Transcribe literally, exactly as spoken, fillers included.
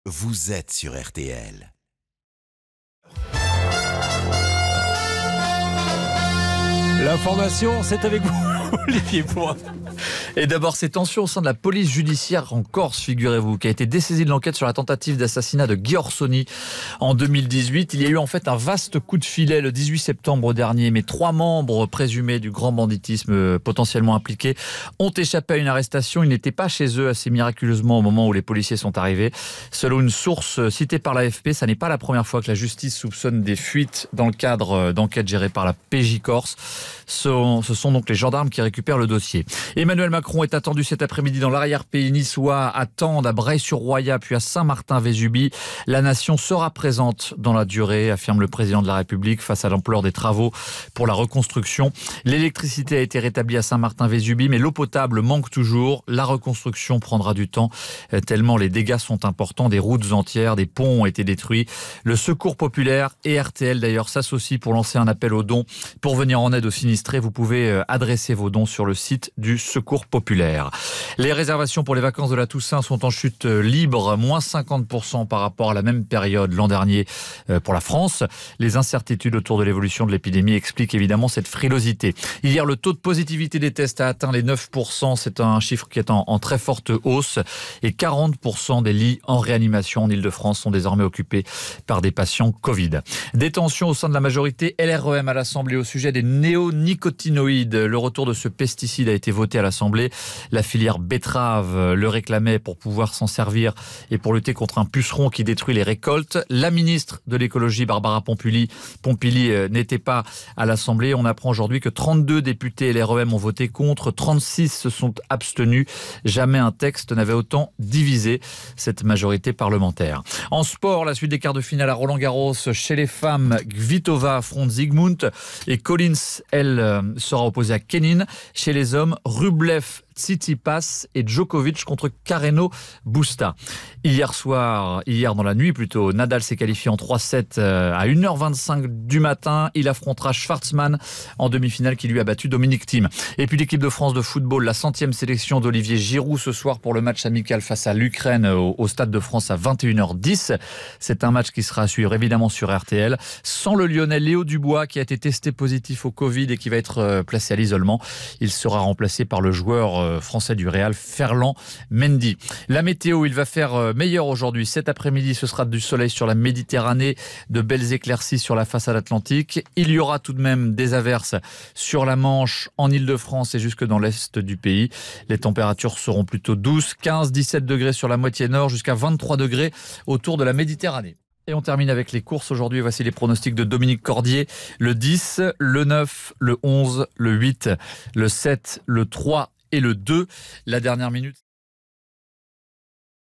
vous êtes sur R T L. L'information, c'est avec vous, Olivier Poix. Et d'abord, ces tensions au sein de la police judiciaire en Corse, figurez-vous, qui a été dessaisie de l'enquête sur la tentative d'assassinat de Guy Orsoni en deux mille dix-huit. Il y a eu en fait un vaste coup de filet le dix-huit septembre dernier, mais trois membres présumés du grand banditisme potentiellement impliqués ont échappé à une arrestation. Ils n'étaient pas chez eux assez miraculeusement au moment où les policiers sont arrivés. Selon une source citée par l'A F P, ça n'est pas la première fois que la justice soupçonne des fuites dans le cadre d'enquêtes gérées par la P J Corse. Ce sont donc les gendarmes qui récupèrent le dossier. Emmanuel Macron est attendu cet après-midi dans l'arrière-pays niçois, à Tende, à Breil-sur-Roya, puis à Saint-Martin-Vésubie. La nation sera présente dans la durée, affirme le président de la République, face à l'ampleur des travaux pour la reconstruction. L'électricité a été rétablie à Saint-Martin-Vésubie, mais l'eau potable manque toujours. La reconstruction prendra du temps, tellement les dégâts sont importants. Des routes entières, des ponts ont été détruits. Le Secours populaire et R T L d'ailleurs s'associent pour lancer un appel aux dons pour venir en aide aux sinistrés. Vous pouvez adresser vos dons sur le site du Secours populaire. Les réservations pour les vacances de la Toussaint sont en chute libre, moins cinquante pour cent par rapport à la même période l'an dernier pour la France. Les incertitudes autour de l'évolution de l'épidémie expliquent évidemment cette frilosité. Hier, le taux de positivité des tests a atteint les neuf pour cent. C'est un chiffre qui est en, en très forte hausse. Et quarante pour cent des lits en réanimation en Ile-de-France sont désormais occupés par des patients Covid. Des tensions au sein de la majorité L R E M à l'Assemblée au sujet des néonicotinoïdes. Le retour de ce pesticide a été voté à l'Assemblée. La filière betterave le réclamait pour pouvoir s'en servir et pour lutter contre un puceron qui détruit les récoltes. La ministre de l'écologie, Barbara Pompili, Pompili n'était pas à l'Assemblée. On apprend aujourd'hui que trente-deux députés L R E M ont voté contre, trente-six se sont abstenus. Jamais un texte n'avait autant divisé cette majorité parlementaire. En sport, la suite des quarts de finale à Roland-Garros. Chez les femmes, Kvitova affronte Zygmunt et Collins, elle, sera opposée à Kenin. Chez les hommes, Rublev, Tsitsipas et Djokovic contre Carreno Busta. Hier soir, hier dans la nuit plutôt, Nadal s'est qualifié en trois sept à une heure vingt-cinq du matin. Il affrontera Schwartzmann en demi-finale qui lui a battu Dominic Thiem. Et puis l'équipe de France de football, la centième sélection d'Olivier Giroud ce soir pour le match amical face à l'Ukraine au, au Stade de France à vingt et une heures dix. C'est un match qui sera à suivre évidemment sur R T L. Sans le Lyonnais Léo Dubois qui a été testé positif au Covid et qui va être placé à l'isolement. Il sera remplacé par le joueur français du Real, Ferland Mendy. La météo, il va faire meilleur aujourd'hui. Cet après-midi, ce sera du soleil sur la Méditerranée, de belles éclaircies sur la façade atlantique. Il y aura tout de même des averses sur la Manche, en Ile-de-France et jusque dans l'est du pays. Les températures seront plutôt douces, quinze à dix-sept degrés sur la moitié nord, jusqu'à vingt-trois degrés autour de la Méditerranée. Et on termine avec les courses aujourd'hui. Voici les pronostics de Dominique Cordier. Le dix, le neuf, le onze, le huit, le sept, le trois et le deux. La dernière minute.